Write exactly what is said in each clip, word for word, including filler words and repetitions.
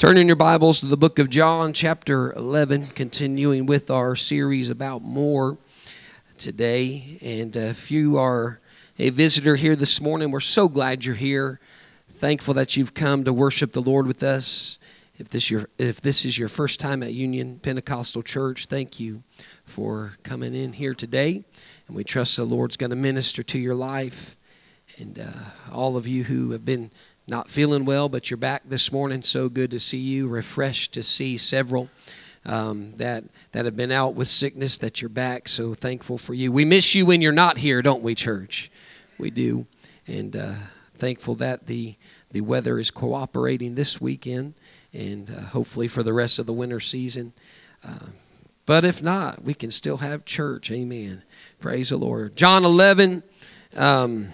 Turn in your Bibles to the book of John, chapter eleven, continuing with our series about more today. And uh, if you are a visitor here this morning, we're so glad you're here. Thankful that you've come to worship the Lord with us. If this your if this is your first time at Union Pentecostal Church, thank you for coming in here today. And we trust the Lord's going to minister to your life. And uh, all of you who have been not feeling well, but you're back this morning. So good to see you. Refreshed to see several um, that that have been out with sickness, that you're back. So thankful for you. We miss you when you're not here, don't we, church? We do. And uh, thankful that the, the weather is cooperating this weekend and uh, hopefully for the rest of the winter season. Uh, but if not, we can still have church. Amen. Praise the Lord. John eleven. Um,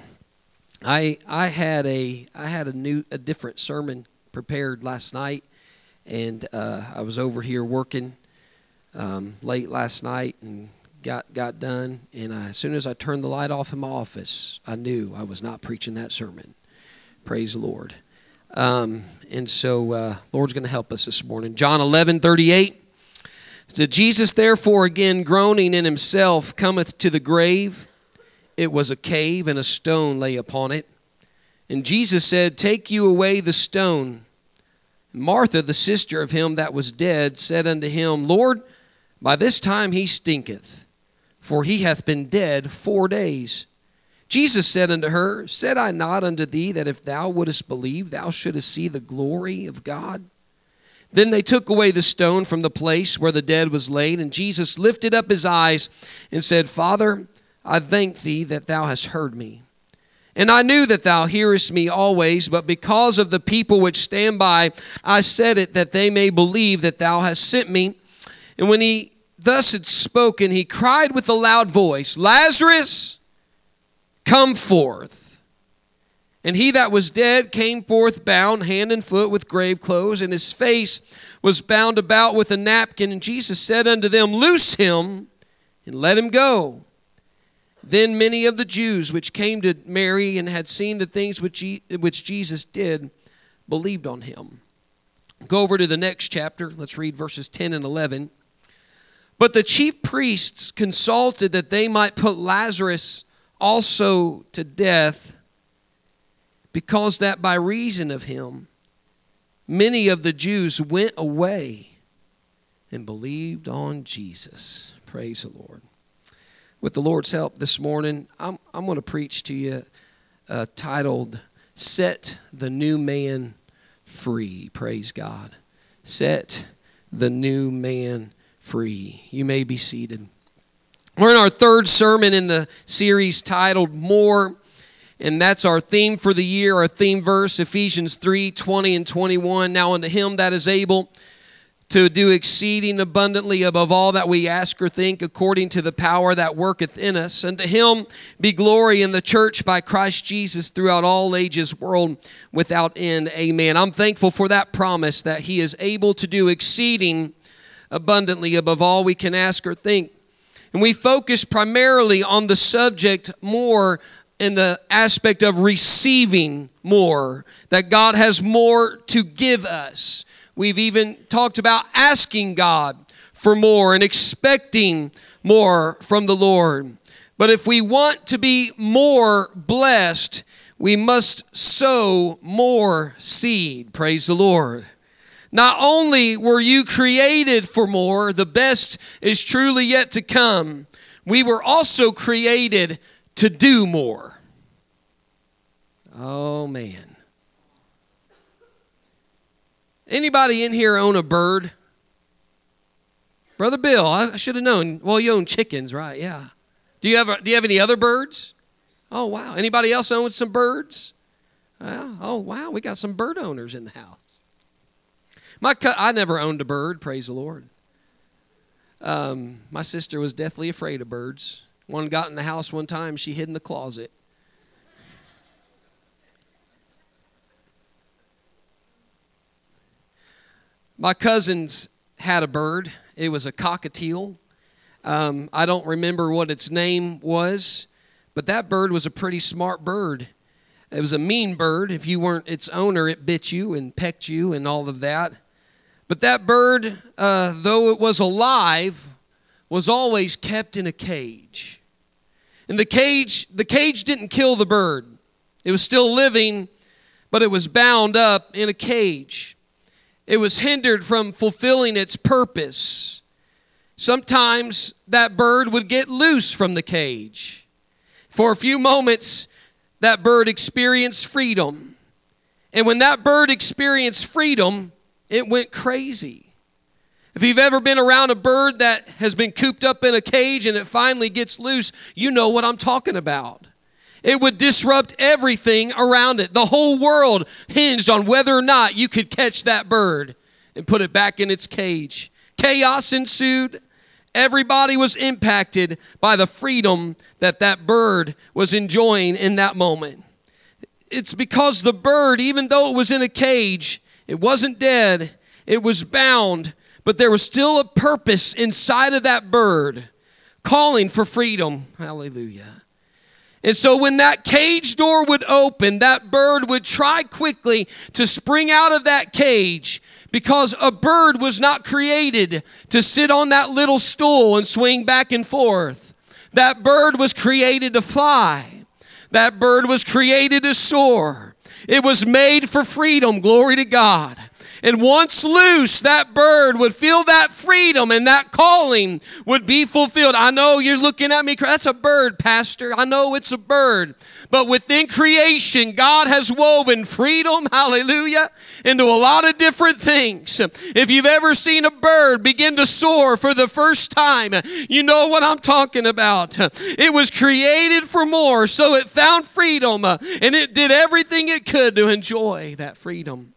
I I had a I had a new a different sermon prepared last night, and uh, I was over here working um, late last night and got got done. And I, as soon as I turned the light off in my office, I knew I was not preaching that sermon. Praise the Lord. Um, and so uh, Lord's going to help us this morning. John eleven thirty-eight. Said, Jesus therefore again groaning in himself cometh to the grave. It was a cave, and a stone lay upon it. And Jesus said, Take you away the stone. Martha, the sister of him that was dead, said unto him, Lord, by this time he stinketh, for he hath been dead four days. Jesus said unto her, Said I not unto thee that if thou wouldest believe, thou shouldest see the glory of God? Then they took away the stone from the place where the dead was laid, and Jesus lifted up his eyes and said, Father, I thank thee that thou hast heard me. And I knew that thou hearest me always, but because of the people which stand by, I said it, that they may believe that thou hast sent me. And when he thus had spoken, he cried with a loud voice, Lazarus, come forth. And he that was dead came forth bound hand and foot with grave clothes, and his face was bound about with a napkin. And Jesus said unto them, Loose him, and let him go. Then many of the Jews which came to Mary and had seen the things which, he, which Jesus did believed on him. Go over to the next chapter. Let's read verses ten and eleven. But the chief priests consulted that they might put Lazarus also to death, because that by reason of him many of the Jews went away and believed on Jesus. Praise the Lord. With the Lord's help this morning, I'm, I'm going to preach to you uh, titled, Set the New Man Free. Praise God. Set the New Man Free. You may be seated. We're in our third sermon in the series titled More, and that's our theme for the year, our theme verse, Ephesians three, twenty and twenty-one. Now unto him that is able to do exceeding abundantly above all that we ask or think, according to the power that worketh in us. Unto him be glory in the church by Christ Jesus throughout all ages, world without end. Amen. I'm thankful for that promise that he is able to do exceeding abundantly above all we can ask or think. And we focus primarily on the subject more in the aspect of receiving more, that God has more to give us. We've even talked about asking God for more and expecting more from the Lord. But if we want to be more blessed, we must sow more seed. Praise the Lord. Not only were you created for more, the best is truly yet to come. We were also created to do more. Oh, man. Anybody in here own a bird? Brother Bill, I should have known. Well, you own chickens, right? Yeah. Do you have a, do you have any other birds? Oh, wow. Anybody else own some birds? Well, oh, wow. We got some bird owners in the house. My co- I never owned a bird, praise the Lord. Um, my sister was deathly afraid of birds. One got in the house one time, she hid in the closet. My cousins had a bird. It was a cockatiel. Um, I don't remember what its name was, but that bird was a pretty smart bird. It was a mean bird. If you weren't its owner, it bit you and pecked you and all of that. But that bird, uh, though it was alive, was always kept in a cage. And the cage, the cage didn't kill the bird. It was still living, but it was bound up in a cage. It was hindered from fulfilling its purpose. Sometimes that bird would get loose from the cage. For a few moments, that bird experienced freedom. And when that bird experienced freedom, it went crazy. If you've ever been around a bird that has been cooped up in a cage and it finally gets loose, you know what I'm talking about. It would disrupt everything around it. The whole world hinged on whether or not you could catch that bird and put it back in its cage. Chaos ensued. Everybody was impacted by the freedom that that bird was enjoying in that moment. It's because the bird, even though it was in a cage, it wasn't dead, it was bound, but there was still a purpose inside of that bird calling for freedom. Hallelujah. And so when that cage door would open, that bird would try quickly to spring out of that cage, because a bird was not created to sit on that little stool and swing back and forth. That bird was created to fly. That bird was created to soar. It was made for freedom, glory to God. And once loose, that bird would feel that freedom and that calling would be fulfilled. I know you're looking at me, that's a bird, Pastor. I know it's a bird. But within creation, God has woven freedom, hallelujah, into a lot of different things. If you've ever seen a bird begin to soar for the first time, you know what I'm talking about. It was created for more, so it found freedom, and it did everything it could to enjoy that freedom.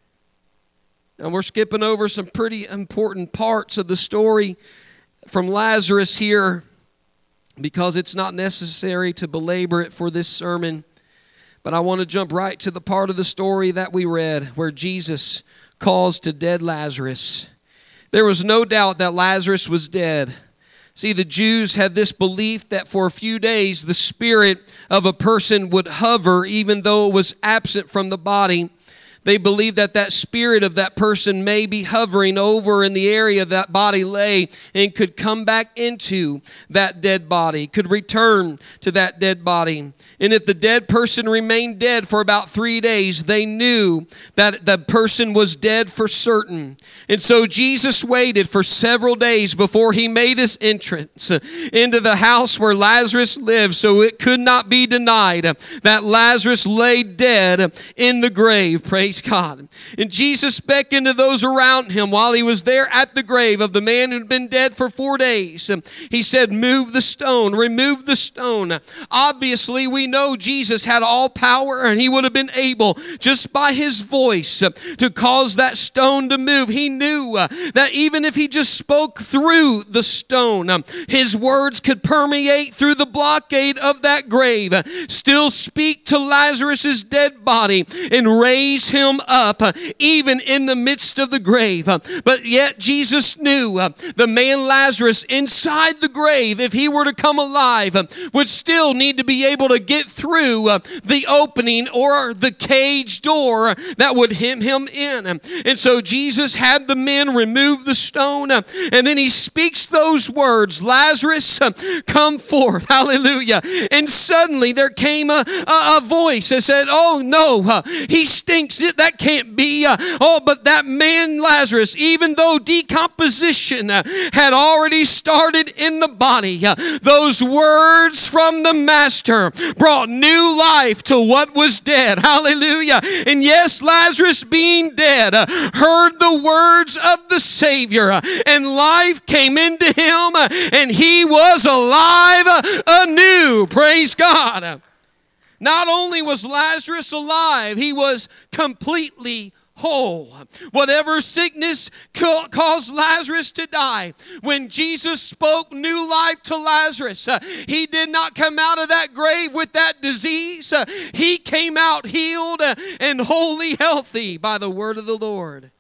And we're skipping over some pretty important parts of the story from Lazarus here because it's not necessary to belabor it for this sermon. But I want to jump right to the part of the story that we read where Jesus calls to dead Lazarus. There was no doubt that Lazarus was dead. See, the Jews had this belief that for a few days the spirit of a person would hover even though it was absent from the body. They believe that that spirit of that person may be hovering over in the area that body lay and could come back into that dead body, could return to that dead body. And if the dead person remained dead for about three days, they knew that the person was dead for certain. And so Jesus waited for several days before he made his entrance into the house where Lazarus lived, so it could not be denied that Lazarus lay dead in the grave. Praise God. And Jesus beckoned to those around him while he was there at the grave of the man who'd been dead for four days. He said, move the stone, remove the stone. Obviously, we know Jesus had all power and he would have been able, just by his voice, to cause that stone to move. He knew that even if he just spoke through the stone, his words could permeate through the blockade of that grave, still speak to Lazarus's dead body and raise him up uh, even in the midst of the grave. Uh, but yet Jesus knew uh, the man Lazarus inside the grave, if he were to come alive, uh, would still need to be able to get through uh, the opening or the cage door that would hem him in. And so Jesus had the men remove the stone, uh, and then he speaks those words, Lazarus, uh, come forth. Hallelujah. And suddenly there came a, a, a voice that said, oh no, uh, he stinks. That can't be. Uh, oh, but that man Lazarus, even though decomposition uh, had already started in the body, uh, those words from the Master brought new life to what was dead. Hallelujah. And yes, Lazarus being dead uh, heard the words of the Savior, uh, and life came into him, uh, and he was alive uh, anew. Praise God. Not only was Lazarus alive, he was completely whole. Whatever sickness caused Lazarus to die, when Jesus spoke new life to Lazarus, uh, he did not come out of that grave with that disease. Uh, he came out healed uh, and wholly healthy by the word of the Lord.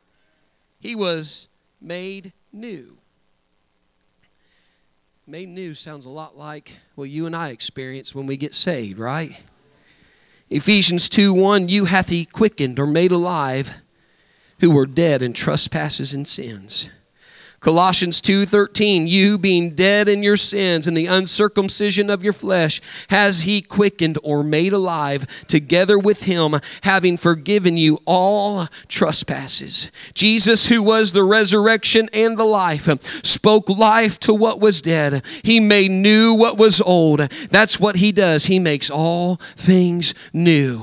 He was made new. Made new sounds a lot like what you and I experience when we get saved, right? Ephesians two one, you hath he quickened or made alive who were dead in trespasses and sins. Colossians two thirteen, you being dead in your sins and the uncircumcision of your flesh, has he quickened or made alive together with him, having forgiven you all trespasses. Jesus, who was the resurrection and the life, spoke life to what was dead. He made new what was old. That's what he does. He makes all things new.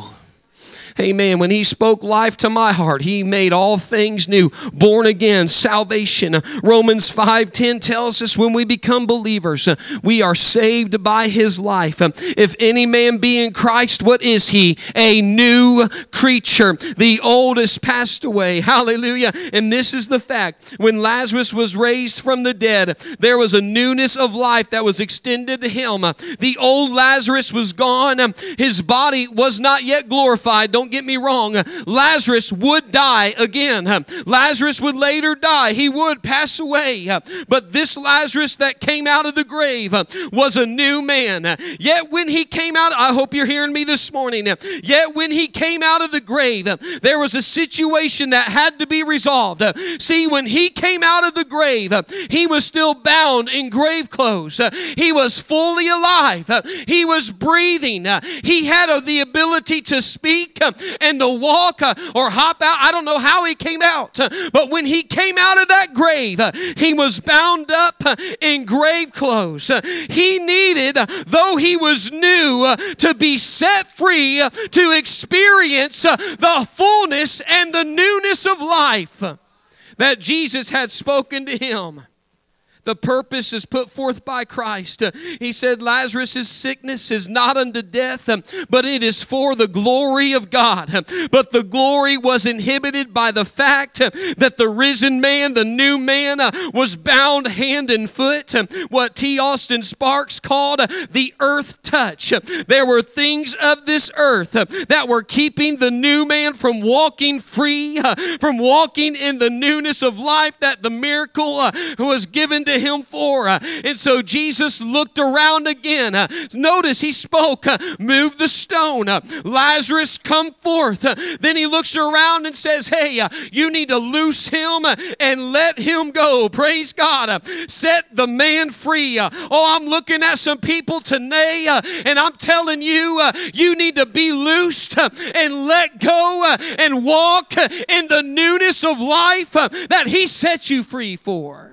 Amen. When he spoke life to my heart, he made all things new. Born again, salvation. Romans five ten tells us when we become believers, we are saved by his life. If any man be in Christ, what is he? A new creature. The old is passed away. Hallelujah. And this is the fact. When Lazarus was raised from the dead, there was a newness of life that was extended to him. The old Lazarus was gone. His body was not yet glorified. Don't get me wrong. Lazarus would die again. Lazarus would later die. He would pass away. But this Lazarus that came out of the grave was a new man. Yet when he came out, I hope you're hearing me this morning. Yet when he came out of the grave, there was a situation that had to be resolved. See, when he came out of the grave, he was still bound in grave clothes. He was fully alive. He was breathing. He had the ability to speak and to walk or hop out. I don't know how he came out, but when he came out of that grave, he was bound up in grave clothes. He needed, though he was new, to be set free to experience the fullness and the newness of life that Jesus had spoken to him. The purpose is put forth by Christ. He said Lazarus' sickness is not unto death, but it is for the glory of God. But the glory was inhibited by the fact that the risen man, the new man, was bound hand and foot. What T. Austin Sparks called the earth touch. There were things of this earth that were keeping the new man from walking free, from walking in the newness of life that the miracle was given to him for. And so Jesus looked around again. Notice he spoke, move the stone. Lazarus, come forth. Then he looks around and says, hey, you need to loose him and let him go. Praise God. Set the man free. Oh, I'm looking at some people today and I'm telling you, you need to be loosed and let go and walk in the newness of life that he set you free for.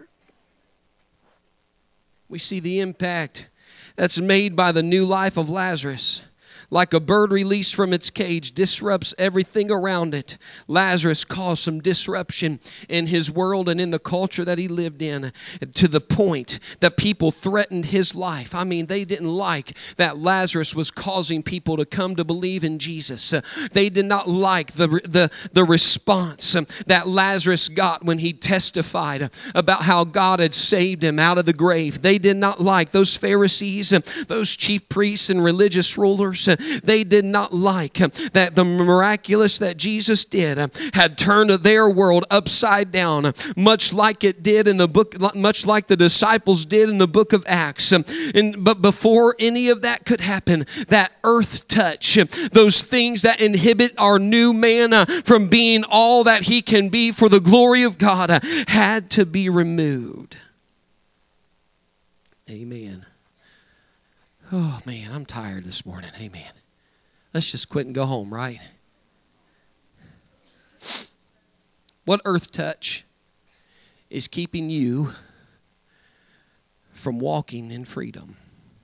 We see the impact that's made by the new life of Lazarus. Like a bird released from its cage, disrupts everything around it. Lazarus caused some disruption in his world and in the culture that he lived in, to the point that people threatened his life. I mean, they didn't like that Lazarus was causing people to come to believe in Jesus. They did not like the, the, the response that Lazarus got when he testified about how God had saved him out of the grave. They did not like those Pharisees, those chief priests and religious rulers. They did not like that the miraculous that Jesus did had turned their world upside down, much like it did in the book, much like the disciples did in the book of Acts. And, but before any of that could happen, that earth touch, those things that inhibit our new man from being all that he can be for the glory of God, had to be removed. Amen. Oh, man, I'm tired this morning. Amen. Let's just quit and go home, right? What earth touch is keeping you from walking in freedom?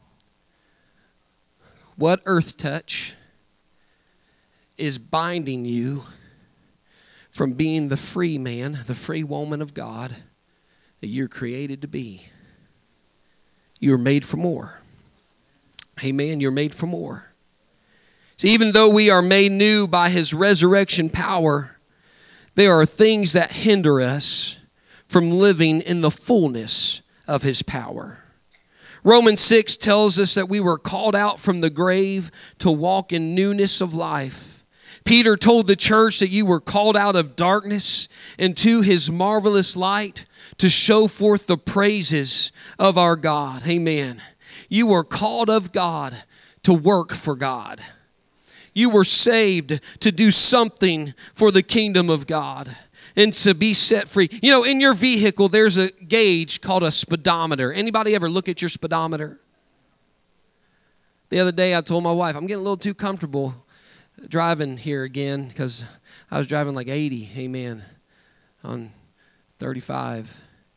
What earth touch is binding you from being the free man, the free woman of God that you're created to be? You were made for more. Amen. You're made for more. See, even though we are made new by his resurrection power, there are things that hinder us from living in the fullness of his power. Romans six tells us that we were called out from the grave to walk in newness of life. Peter told the church that you were called out of darkness into his marvelous light to show forth the praises of our God. Amen. You were called of God to work for God. You were saved to do something for the kingdom of God. and to be set free. You know, in your vehicle, there's a gauge called a speedometer. Anybody ever look at your speedometer? The other day, I told my wife, I'm getting a little too comfortable driving here again because I was driving like eighty, amen, on thirty-five.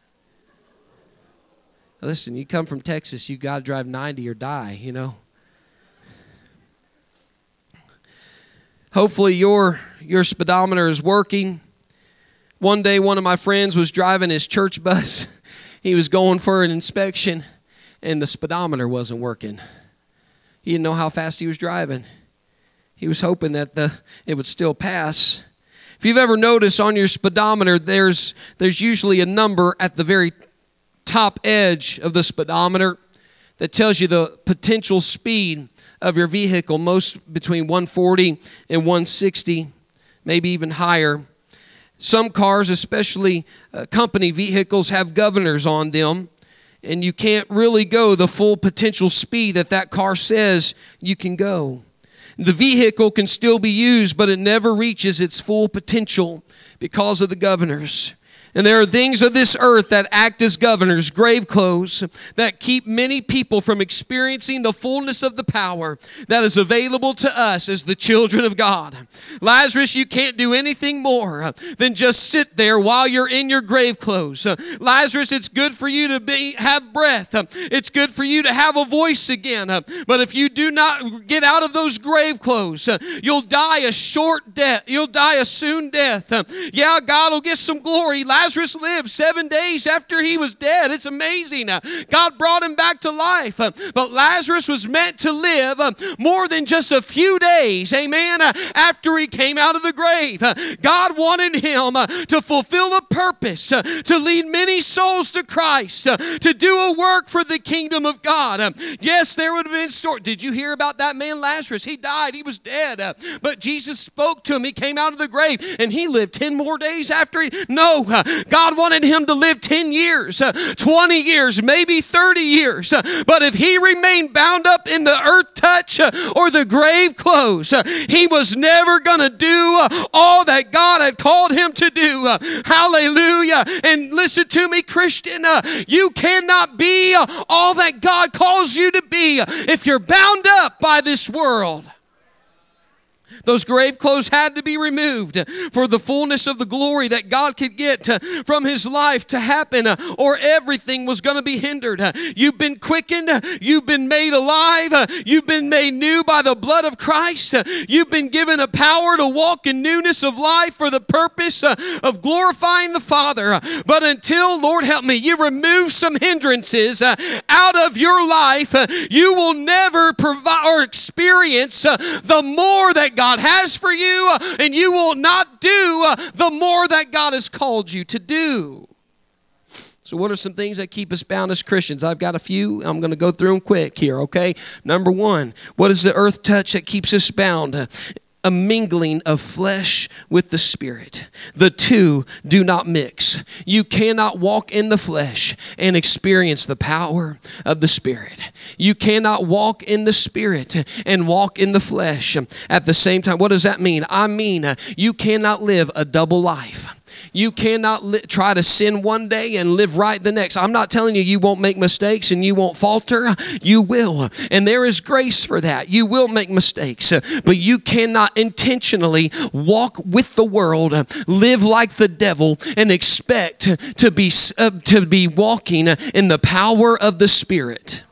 Listen, you come from Texas, you got to drive ninety or die, you know. Hopefully your your speedometer is working. One day, one of my friends was driving his church bus. He was going for an inspection, and the speedometer wasn't working. He didn't know how fast he was driving. He was hoping that the it would still pass. If you've ever noticed on your speedometer, there's there's usually a number at the very top edge of the speedometer that tells you the potential speed of your vehicle, most between one forty and one sixty, maybe even higher. Some cars, especially uh, company vehicles, have governors on them, and you can't really go the full potential speed that that car says you can go. The vehicle can still be used, but it never reaches its full potential because of the governors. And there are things of this earth that act as governors, grave clothes, that keep many people from experiencing the fullness of the power that is available to us as the children of God. Lazarus, you can't do anything more than just sit there while you're in your grave clothes. Lazarus, it's good for you to be have breath. It's good for you to have a voice again. But if you do not get out of those grave clothes, you'll die a short death. You'll die a soon death. Yeah, God will get some glory. Lazarus lived seven days after he was dead. It's amazing. God brought him back to life. But Lazarus was meant to live more than just a few days, amen, after he came out of the grave. God wanted him to fulfill a purpose, to lead many souls to Christ, to do a work for the kingdom of God. Yes, there would have been story. Did you hear about that man Lazarus? He died. He was dead. But Jesus spoke to him. He came out of the grave, and he lived ten more days after he... No, God wanted him to live ten years, twenty years, maybe thirty years. But if he remained bound up in the earth touch or the grave clothes, he was never going to do all that God had called him to do. Hallelujah. And listen to me, Christian, you cannot be all that God calls you to be if you're bound up by this world. Those grave clothes had to be removed for the fullness of the glory that God could get from his life to happen, or everything was going to be hindered. You've been quickened. You've been made alive. You've been made new by the blood of Christ. You've been given a power to walk in newness of life for the purpose of glorifying the Father. But until, Lord help me, you remove some hindrances out of your life, you will never provide or experience the more that God has for you, and you will not do the more that God has called you to do. So what are some things that keep us bound as Christians? I've got a few. I'm going to go through them quick here, okay? Number one, what is the earth touch that keeps us bound? A mingling of flesh with the Spirit. The two do not mix. You cannot walk in the flesh and experience the power of the Spirit. You cannot walk in the Spirit and walk in the flesh at the same time. What does that mean? I mean, you cannot live a double life. You cannot li- try to sin one day and live right the next. I'm not telling you you won't make mistakes and you won't falter. You will. And there is grace for that. You will make mistakes. But you cannot intentionally walk with the world, live like the devil, and expect to be, uh, to be walking in the power of the Spirit.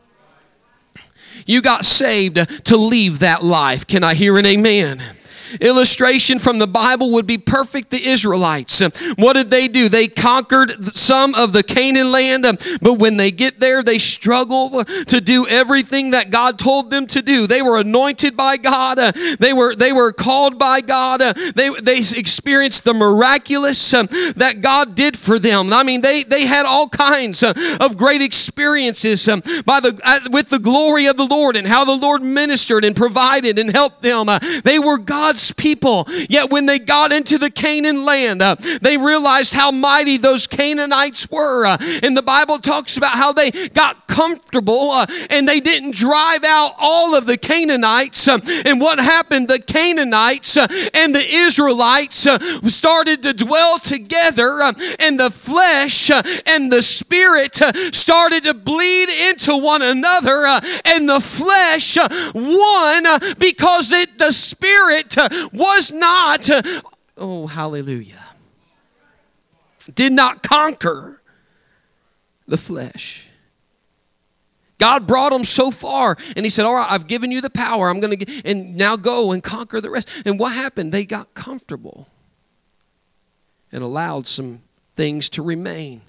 You got saved to leave that life. Can I hear an amen? Illustration from the Bible would be perfect. The Israelites, what did they do? They conquered some of the Canaan land, but when they get there, they struggle to do everything that God told them to do. They were anointed by God. They were they were called by God. They they experienced the miraculous that God did for them. I mean, they they had all kinds of great experiences by the with the glory of the Lord and how the Lord ministered and provided and helped them. They were God's God's people. Yet when they got into the Canaan land, uh, they realized how mighty those Canaanites were. Uh, and the Bible talks about how they got comfortable uh, and they didn't drive out all of the Canaanites. Uh, and what happened? The Canaanites uh, and the Israelites uh, started to dwell together, uh, and the flesh uh, and the spirit uh, started to bleed into one another, uh, and the flesh uh, won uh, because it, the spirit uh, was not, uh, oh, hallelujah, did not conquer the flesh. God brought them so far, and he said, all right, I've given you the power. I'm going to get, and now go and conquer the rest. And what happened? They got comfortable and allowed some things to remain.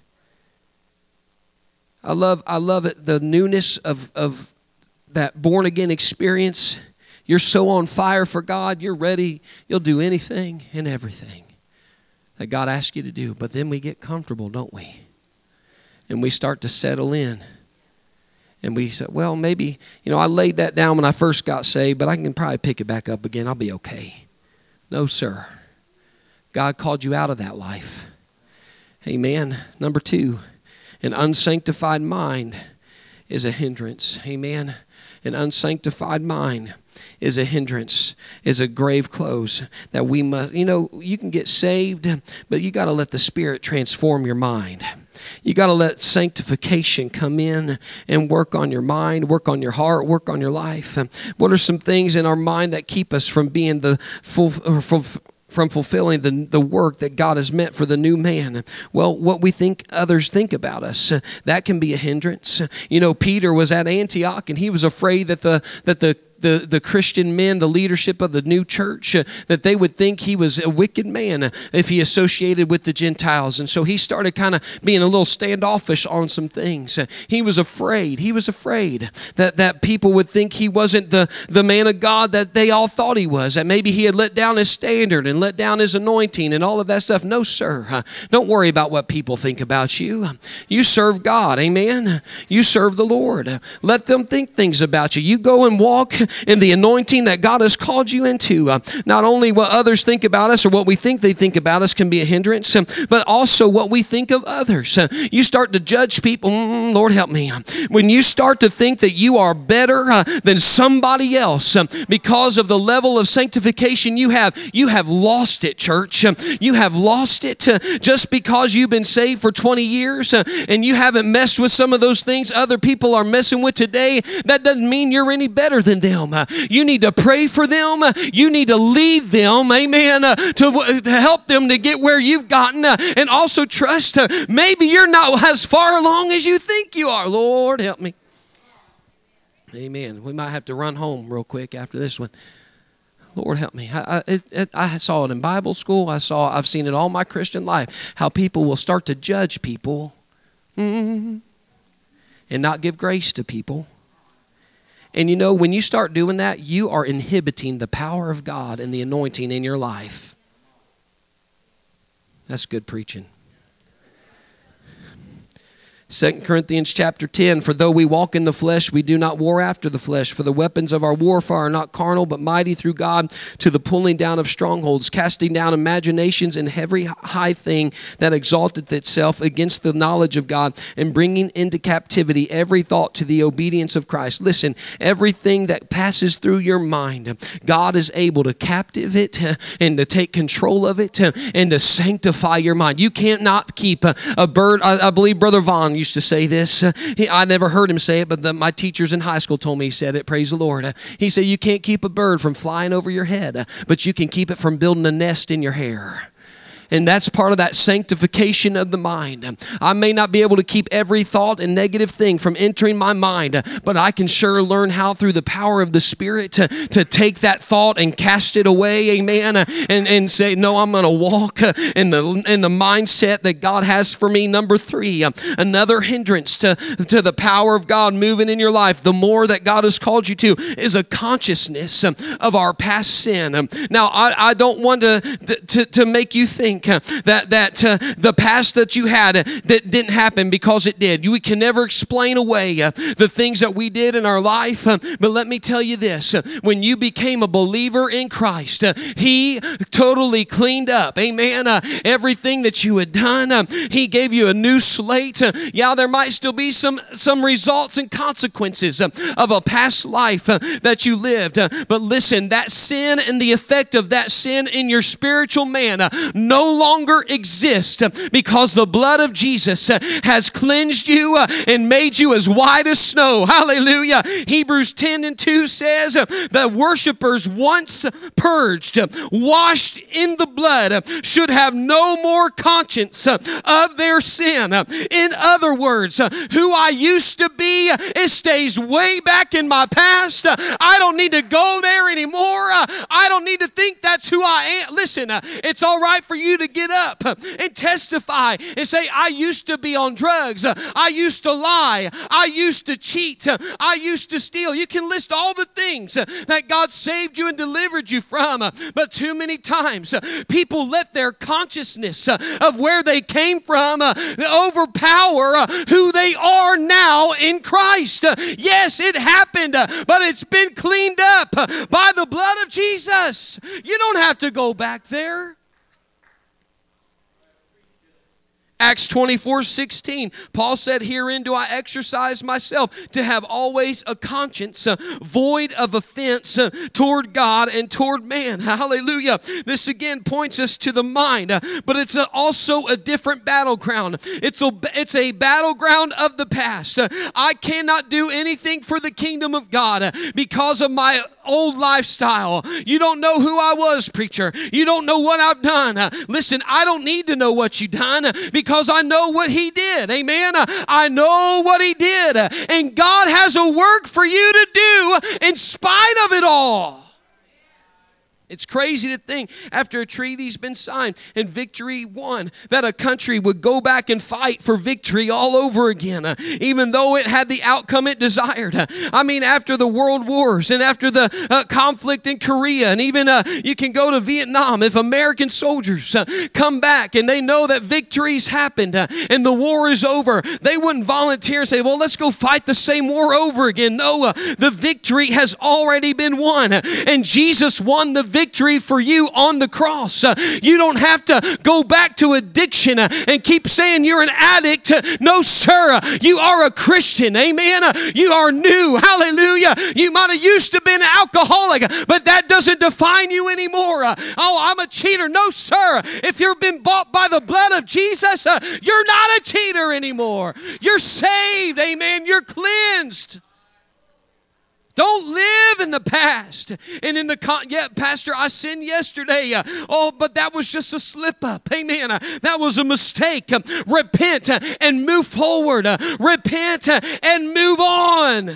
I love, I love it, the newness of, of that born-again experience. You're so on fire for God, you're ready. You'll do anything and everything that God asks you to do. But then we get comfortable, don't we? And we start to settle in. And we said, well, maybe, you know, I laid that down when I first got saved, but I can probably pick it back up again. I'll be okay. No, sir. God called you out of that life. Amen. Number two, an unsanctified mind is a hindrance. Amen. An unsanctified mind is a hindrance, is a grave close that we must, you know, you can get saved, but you got to let the Spirit transform your mind. You got to let sanctification come in and work on your mind, work on your heart, work on your life. What are some things in our mind that keep us from being the full, from, from fulfilling the, the work that God has meant for the new man? Well, what we think others think about us, that can be a hindrance. You know, Peter was at Antioch and he was afraid that the that the The, the Christian men, the leadership of the new church, uh, that they would think he was a wicked man uh, if he associated with the Gentiles. And so he started kind of being a little standoffish on some things. Uh, he was afraid. He was afraid that, that people would think he wasn't the, the man of God that they all thought he was, that maybe he had let down his standard and let down his anointing and all of that stuff. No, sir. Uh, don't worry about what people think about you. You serve God. Amen. You serve the Lord. Uh, let them think things about you. You go and walk in the anointing that God has called you into. Uh, not only what others think about us or what we think they think about us can be a hindrance, um, but also what we think of others. Uh, you start to judge people. Mm, Lord help me. When you start to think that you are better uh, than somebody else um, because of the level of sanctification you have, you have lost it, church. Um, you have lost it uh, just because you've been saved for twenty years uh, and you haven't messed with some of those things other people are messing with today. That doesn't mean you're any better than them. Uh, you need to pray for them. Uh, you need to lead them, amen, uh, to, uh, to help them to get where you've gotten. Uh, and also trust, uh, maybe you're not as far along as you think you are. Lord, help me. Amen. We might have to run home real quick after this one. Lord, help me. I, I, it, it, I saw it in Bible school. I saw, I've seen it all my Christian life, how people will start to judge people mm, and not give grace to people. And you know, when you start doing that, you are inhibiting the power of God and the anointing in your life. That's good preaching. Second Corinthians chapter ten, for though we walk in the flesh, we do not war after the flesh. For the weapons of our warfare are not carnal, but mighty through God to the pulling down of strongholds, casting down imaginations and every high thing that exalteth itself against the knowledge of God, and bringing into captivity every thought to the obedience of Christ. Listen, everything that passes through your mind, God is able to captive it and to take control of it and to sanctify your mind. You can't not keep a, a bird. I, I believe Brother Vaughn used to say this. Uh, he, I never heard him say it, but the, my teachers in high school told me he said it. Praise the Lord. Uh, he said, you can't keep a bird from flying over your head, uh, but you can keep it from building a nest in your hair. And that's part of that sanctification of the mind. I may not be able to keep every thought and negative thing from entering my mind, but I can sure learn how through the power of the Spirit to, to take that thought and cast it away, amen, and, and say, no, I'm going to walk in the, in the mindset that God has for me. Number three, another hindrance to, to the power of God moving in your life, the more that God has called you to, is a consciousness of our past sin. Now, I, I don't want to, to, to make you think think uh, that, that uh, the past that you had uh, that didn't happen, because it did. We can never explain away uh, the things that we did in our life. Uh, but let me tell you this. Uh, when you became a believer in Christ, uh, He totally cleaned up. Amen. Uh, everything that you had done, uh, He gave you a new slate. Uh, yeah, there might still be some, some results and consequences uh, of a past life uh, that you lived. Uh, but listen, that sin and the effect of that sin in your spiritual man uh, no longer exist uh, because the blood of Jesus uh, has cleansed you uh, and made you as white as snow. Hallelujah. Hebrews ten and two says uh, that worshipers once purged, uh, washed in the blood, uh, should have no more conscience uh, of their sin. Uh, in other words, uh, who I used to be, uh, it stays way back in my past. Uh, I don't need to go there anymore. Uh, I don't need to think that's who I am. Listen, uh, it's all right for you to get up uh, and testify and say, I used to be on drugs. Uh, I used to lie. I used to cheat. Uh, I used to steal. You can list all the things uh, that God saved you and delivered you from. Uh, but too many times, uh, people let their consciousness uh, of where they came from uh, overpower uh, who they are now in Christ. Uh, yes, it happened, uh, but it's been cleaned up uh, by the blood of Jesus. You don't have to go back there. Acts twenty-four sixteen, Paul said, herein do I exercise myself to have always a conscience uh, void of offense uh, toward God and toward man. Hallelujah. This again points us to the mind, uh, but it's a, also a different battleground. It's a, it's a battleground of the past. Uh, I cannot do anything for the kingdom of God uh, because of my old lifestyle. You don't know who I was, preacher. You don't know what I've done. Uh, listen, I don't need to know what you've done uh, because Because I know what He did. Amen. I know what He did. And God has a work for you to do in spite of it all. It's crazy to think after a treaty's been signed and victory won that a country would go back and fight for victory all over again, uh, even though it had the outcome it desired. Uh, I mean, after the world wars and after the uh, conflict in Korea, and even uh, you can go to Vietnam. If American soldiers uh, come back and they know that victory's happened uh, and the war is over, they wouldn't volunteer and say, well, let's go fight the same war over again. No, uh, the victory has already been won, uh, and Jesus won the victory victory for you on the cross. Uh, you don't have to go back to addiction uh, and keep saying you're an addict. Uh, no, sir. Uh, you are a Christian. Amen. Uh, you are new. Hallelujah. You might have used to be an alcoholic, but that doesn't define you anymore. Uh, oh, I'm a cheater. No, sir. If you've been bought by the blood of Jesus, uh, you're not a cheater anymore. You're saved. Amen. You're cleansed. Don't live in the past and in the con- yeah, Pastor, I sinned yesterday. Uh, oh, but that was just a slip up. Amen. Uh, that was a mistake. Uh, repent uh, and move forward. Uh, repent uh, and move on.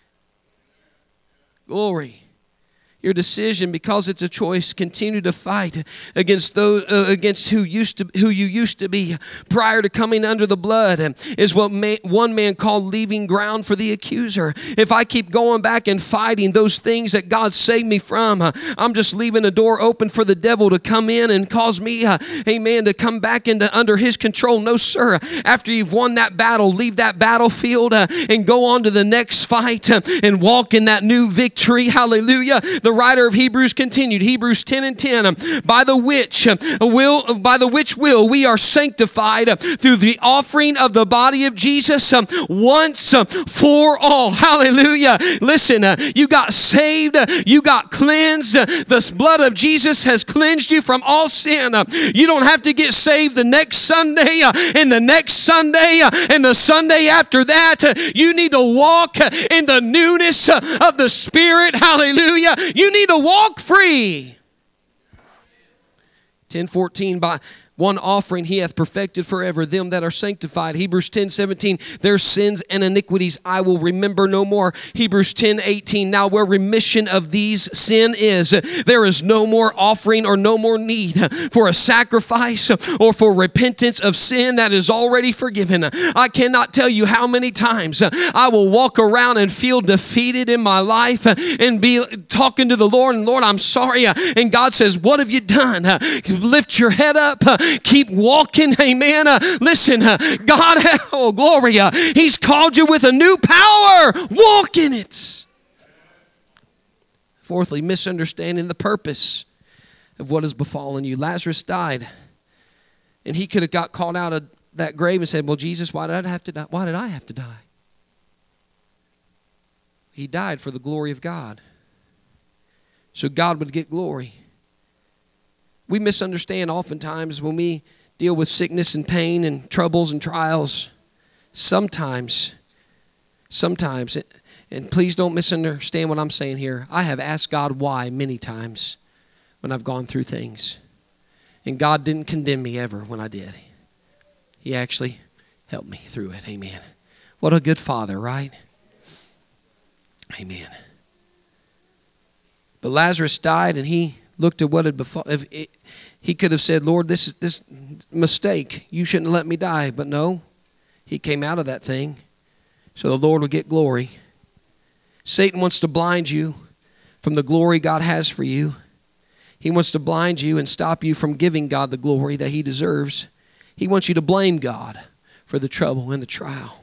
Glory. Your decision, because it's a choice, continue to fight against those uh, against who used to who you used to be prior to coming under the blood, is what man, one man called leaving ground for the accuser. If I keep going back and fighting those things that God saved me from, uh, I'm just leaving a door open for the devil to come in and cause me, uh, amen, to come back into under his control. No, sir. After you've won that battle, leave that battlefield uh, and go on to the next fight uh, and walk in that new victory. Hallelujah. The writer of Hebrews continued, Hebrews ten and ten, um, by the which uh, will by the which will we are sanctified uh, through the offering of the body of Jesus um, once uh, for all. Hallelujah. Listen, uh, you got saved, uh, you got cleansed. Uh, the blood of Jesus has cleansed you from all sin. Uh, you don't have to get saved the next Sunday uh, and the next Sunday uh, and the Sunday after that. Uh, you need to walk uh, in the newness uh, of the Spirit. Hallelujah. You need to walk free. ten fourteen, by one offering he hath perfected forever them that are sanctified. Hebrews ten seventeen, their sins and iniquities I will remember no more. Hebrews ten eighteen, now where remission of these sin is, there is no more offering or no more need for a sacrifice or for repentance of sin that is already forgiven. I cannot tell you how many times I will walk around and feel defeated in my life and be talking to the Lord, and Lord, I'm sorry. And God says, what have you done? Lift your head up Keep walking. Amen. Uh, listen, uh, God, oh glory, uh, He's called you with a new power. Walk in it. Fourthly, misunderstanding the purpose of what has befallen you. Lazarus died, and he could have got called out of that grave and said, well, Jesus, why did I have to die? Why did I have to die? He died for the glory of God, so God would get glory. We misunderstand oftentimes when we deal with sickness and pain and troubles and trials. Sometimes, sometimes, and please don't misunderstand what I'm saying here. I have asked God why many times when I've gone through things. And God didn't condemn me ever when I did. He actually helped me through it. Amen. What a good Father, right? Amen. But Lazarus died, and he looked at what had befallen. He could have said, Lord, this is this mistake. You shouldn't let me die. But no, he came out of that thing so the Lord would get glory. Satan wants to blind you from the glory God has for you. He wants to blind you and stop you from giving God the glory that He deserves. He wants you to blame God for the trouble and the trial.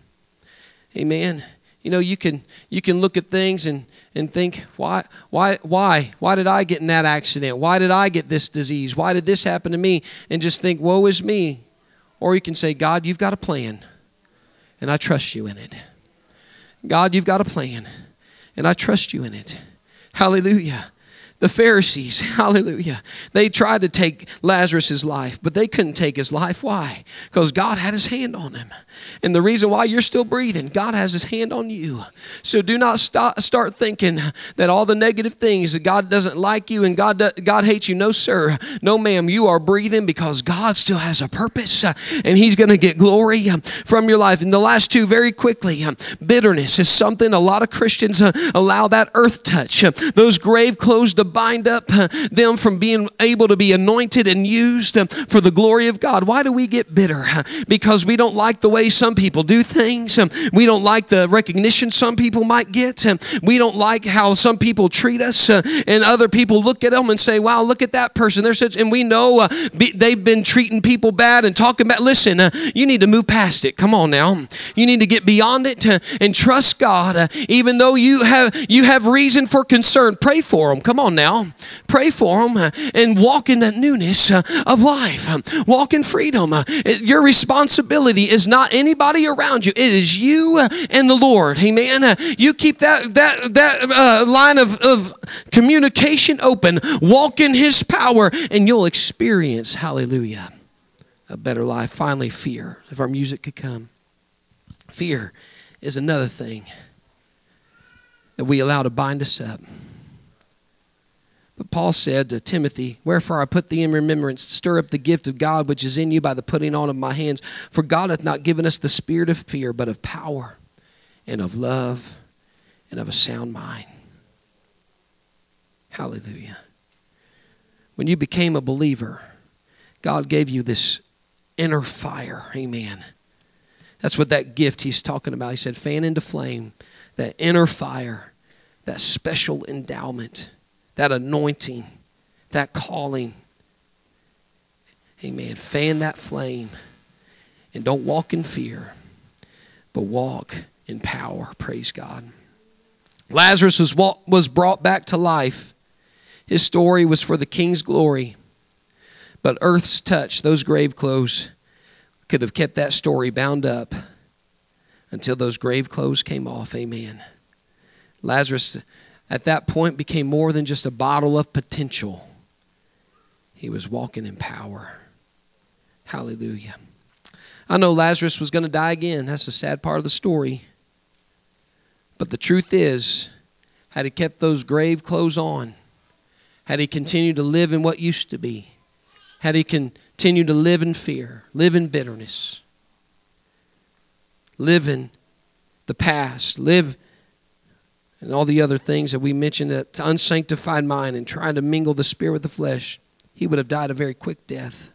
Amen. You know, you can you can look at things and, and think, why, why, why? Why did I get in that accident? Why did I get this disease? Why did this happen to me? And just think, woe is me. Or you can say, God, you've got a plan, and I trust you in it. God, you've got a plan, and I trust you in it. Hallelujah. The Pharisees, hallelujah, they tried to take Lazarus' life, but they couldn't take his life. Why? Because God had His hand on him. And the reason why you're still breathing, God has His hand on you. So do not stop, start thinking that all the negative things, that God doesn't like you and God, God hates you. No, sir. No, ma'am. You are breathing because God still has a purpose, uh, and He's going to get glory um, from your life. And the last two, very quickly, um, bitterness is something a lot of Christians uh, allow that earth touch. Uh, those grave clothes to bind up uh, them from being able to be anointed and used uh, for the glory of God. Why do we get bitter? Uh, because we don't like the way some people do things. Um, we don't like the recognition some people might get. Um, we don't like how some people treat us, uh, and other people look at them and say, wow, look at that person. They're such, and we know uh, be, they've been treating people bad and talking about, listen, uh, you need to move past it. Come on now. You need to get beyond it uh, and trust God. Uh, even though you have, you have reason for concern, pray for them. Come on now. Pray for them uh, and walk in that newness uh, of life. Um, walk in freedom. Uh, it, your responsibility is not anybody around you. It is you uh, and the Lord. Amen. Uh, you keep that that that uh, line of, of communication open. Walk in His power, and you'll experience, hallelujah, a better life. Finally, fear. If our music could come. Fear is another thing that we allow to bind us up. But Paul said to Timothy, wherefore I put thee in remembrance, stir up the gift of God which is in you by the putting on of my hands. For God hath not given us the spirit of fear, but of power and of love and of a sound mind. Hallelujah. When you became a believer, God gave you this inner fire. Amen. That's what that gift He's talking about. He said, fan into flame that inner fire, that special endowment, that anointing, that calling. Amen. Fan that flame. And don't walk in fear, but walk in power. Praise God. Lazarus was, was brought back to life. His story was for the King's glory. But earth's touch, those grave clothes, could have kept that story bound up until those grave clothes came off. Amen. Lazarus at that point became more than just a bottle of potential. He was walking in power. Hallelujah. I know Lazarus was going to die again. That's the sad part of the story. But the truth is, had he kept those grave clothes on, had he continued to live in what used to be, had he continued to live in fear, live in bitterness, live in the past, live and all the other things that we mentioned, that unsanctified mind and trying to mingle the spirit with the flesh, he would have died a very quick death.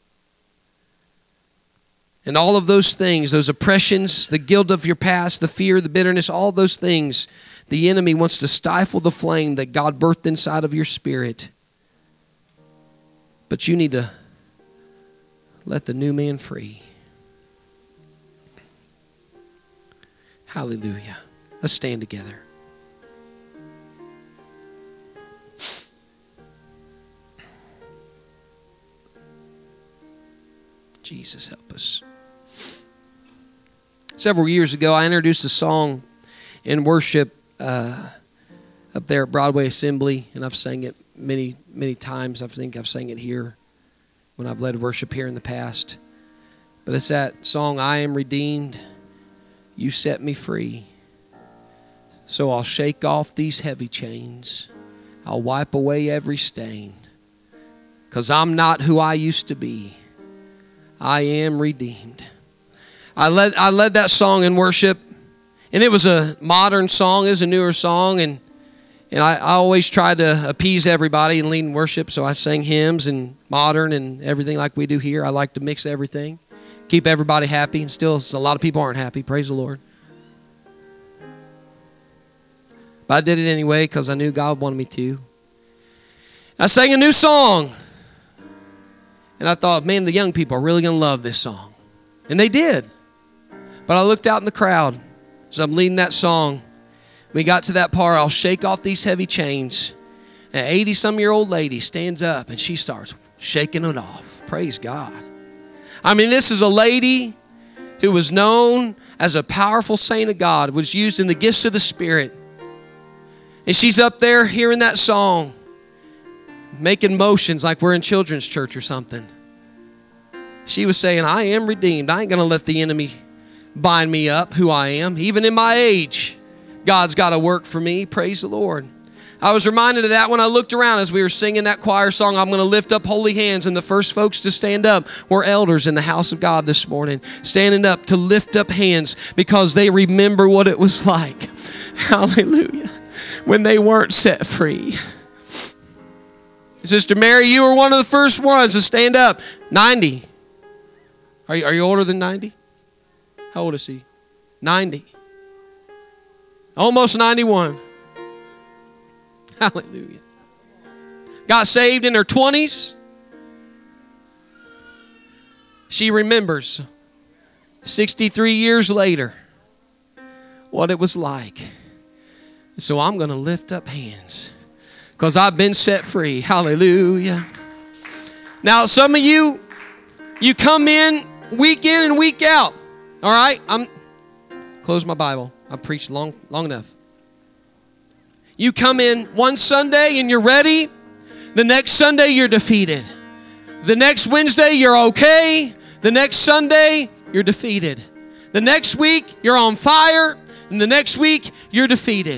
And all of those things, those oppressions, the guilt of your past, the fear, the bitterness, all those things, the enemy wants to stifle the flame that God birthed inside of your spirit. But you need to let the new man free. Hallelujah. Let's stand together. Jesus, help us. Several years ago, I introduced a song in worship uh, up there at Broadway Assembly, and I've sang it many, many times. I think I've sang it here when I've led worship here in the past. But it's that song, I am redeemed, you set me free. So I'll shake off these heavy chains. I'll wipe away every stain. 'Cause I'm not who I used to be. I am redeemed. I led I led that song in worship, and it was a modern song, it was a newer song, and and I, I always tried to appease everybody and lead in worship, so I sang hymns and modern and everything like we do here. I like to mix everything, keep everybody happy, and still a lot of people aren't happy, praise the Lord. But I did it anyway because I knew God wanted me to. I sang a new song. And I thought, man, the young people are really going to love this song. And they did. But I looked out in the crowd as I'm leading that song. We got to that part, I'll shake off these heavy chains. An eighty-some-year-old lady stands up and she starts shaking it off. Praise God. I mean, this is a lady who was known as a powerful saint of God, was used in the gifts of the Spirit. And she's up there hearing that song, making motions like we're in children's church or something. She was saying, I am redeemed. I ain't going to let the enemy bind me up who I am. Even in my age, God's got to work for me. Praise the Lord. I was reminded of that when I looked around as we were singing that choir song, I'm going to lift up holy hands. And the first folks to stand up were elders in the house of God this morning, standing up to lift up hands because they remember what it was like. Hallelujah. When they weren't set free. Sister Mary, you were one of the first ones to stand up. ninety. Are you, are you older than ninety? How old is he? ninety. Almost ninety-one. Hallelujah. Got saved in her twenties. She remembers sixty-three years later what it was like. So I'm going to lift up hands because I've been set free. Hallelujah. Now, some of you, you come in week in and week out. All right? I'm close my Bible. I've preached long, long enough. You come in one Sunday and you're ready. The next Sunday, you're defeated. The next Wednesday, you're okay. The next Sunday, you're defeated. The next week, you're on fire. And the next week, you're defeated.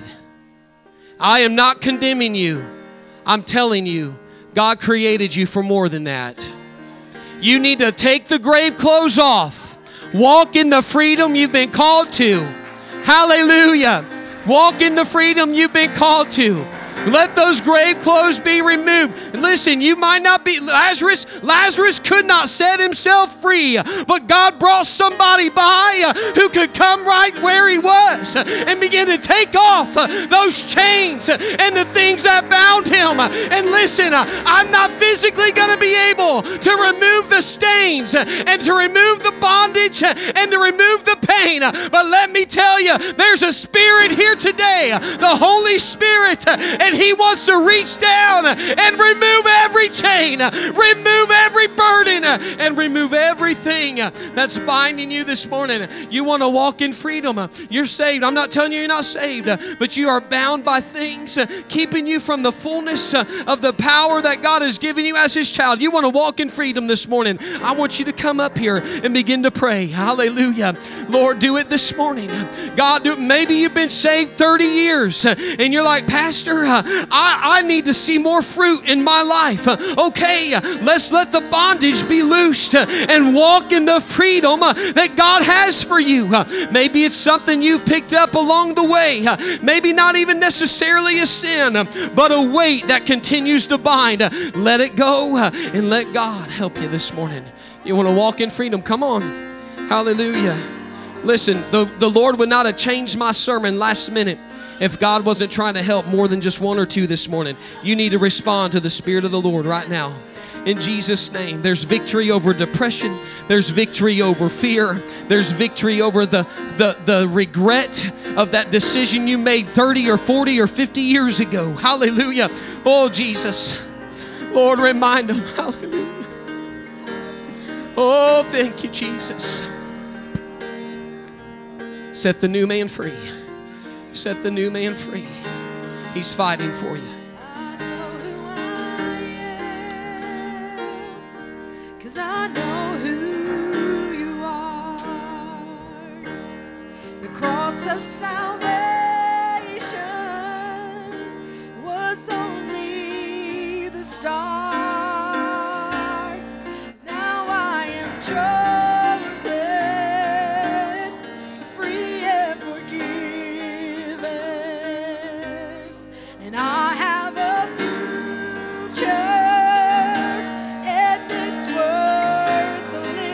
I am not condemning you. I'm telling you, God created you for more than that. You need to take the grave clothes off. Walk in the freedom you've been called to. Hallelujah. Walk in the freedom you've been called to. Let those grave clothes be removed. Listen, you might not be Lazarus. Lazarus could not set himself free, but God brought somebody by who could come right where he was and begin to take off those chains and the things that bound him. And listen, I'm not physically going to be able to remove the stains and to remove the bondage and to remove the pain, but let me tell you, there's a spirit here today, the Holy Spirit, and He wants to reach down and remove every chain, remove every burden, and remove everything that's binding you this morning. You want to walk in freedom. You're saved. I'm not telling you you're not saved, but you are bound by things keeping you from the fullness of the power that God has given you as His child. You want to walk in freedom this morning. I want you to come up here and begin to pray. Hallelujah. Lord, do it this morning. God, do it. Maybe you've been saved thirty years and you're like, Pastor, I, I need to see more fruit in my life. Okay, let's let the bondage be loosed and walk in the freedom that God has for you. Maybe it's something you picked up along the way. Maybe not even necessarily a sin, but a weight that continues to bind. Let it go and let God help you this morning. You want to walk in freedom? Come on. Hallelujah. Listen, the, the Lord would not have changed my sermon last minute if God wasn't trying to help more than just one or two this morning. You need to respond to the Spirit of the Lord right now. in Jesus' name. There's victory over depression. There's victory over fear. There's victory over the, the, the regret of that decision you made thirty or forty or fifty years ago. Hallelujah. Oh, Jesus. Lord, remind them. Hallelujah. Oh, thank you, Jesus. Set the new man free. Set the new man free. He's fighting for you. I know who I am, 'cause I know who you are. The cross of salvation was only the start. Now I am chosen, free and forgiven, and I have a future, and it's worth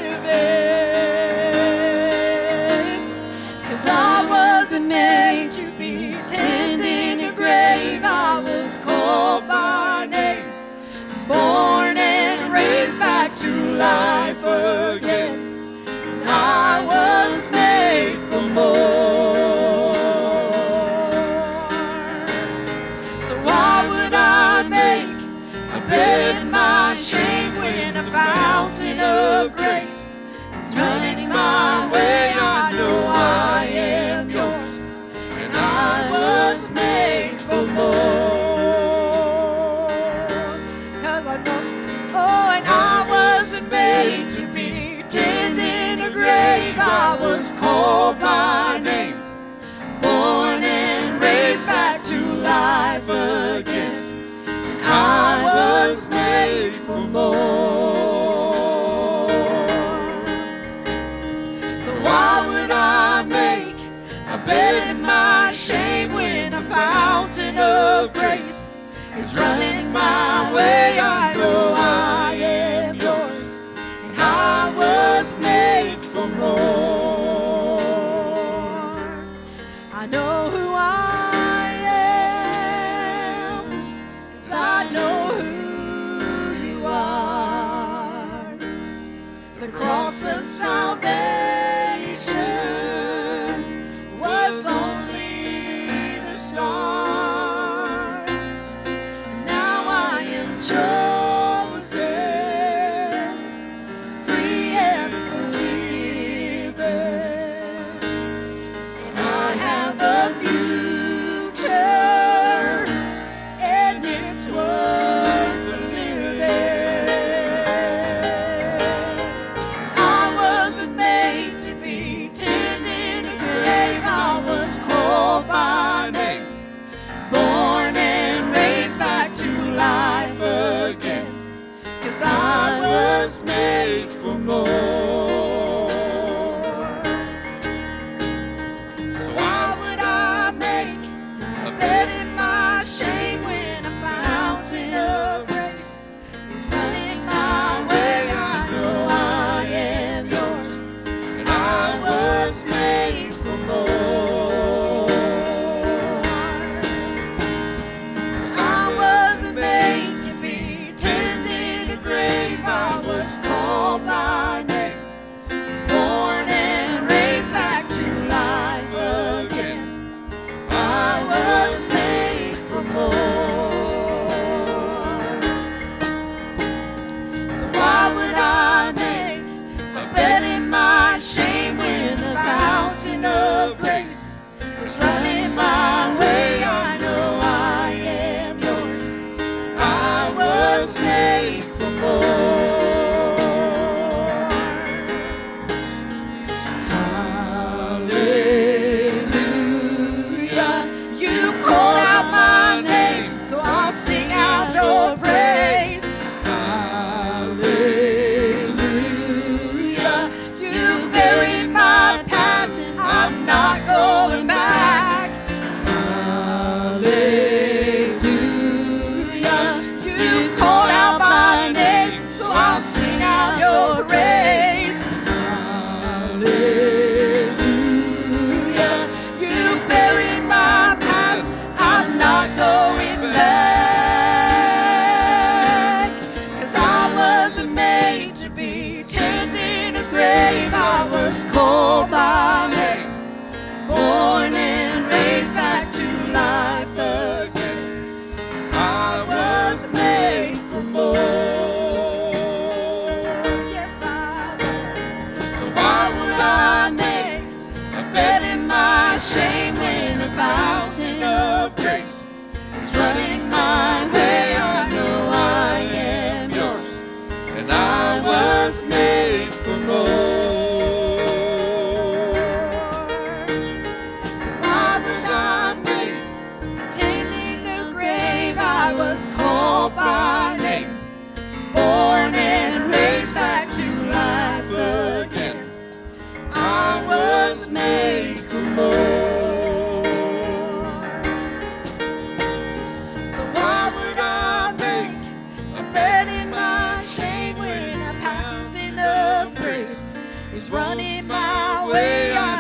living. 'Cause I wasn't made to be tending a grave. I was called by name, born and raised back to life again. And I was made for more. So why would I make a bed in my shame when a fountain of grace is running my way? I know I am yours, and I was made for more. 'Cause I know, oh, and I wasn't made to be tending a grave. I was called by name, born and raised back to life again. And I was made for more. So why would I make a bed in my shame when a fountain of grace is running my way? I know I am yours, and I was made for more. I know who I am, 'cause I know who you are. The cross of salvation was only the start. Now I am chosen, free and forgiven, and I have a future, and it's worth living. I was shame when a fountain of grace is running my way. I know I am yours, and I was made for more. So why was I made to tend in the grave? I was called by name, born and raised back to life again. I was made for more. So why would I make a bed in my shame when a fountain of grace is running my way? I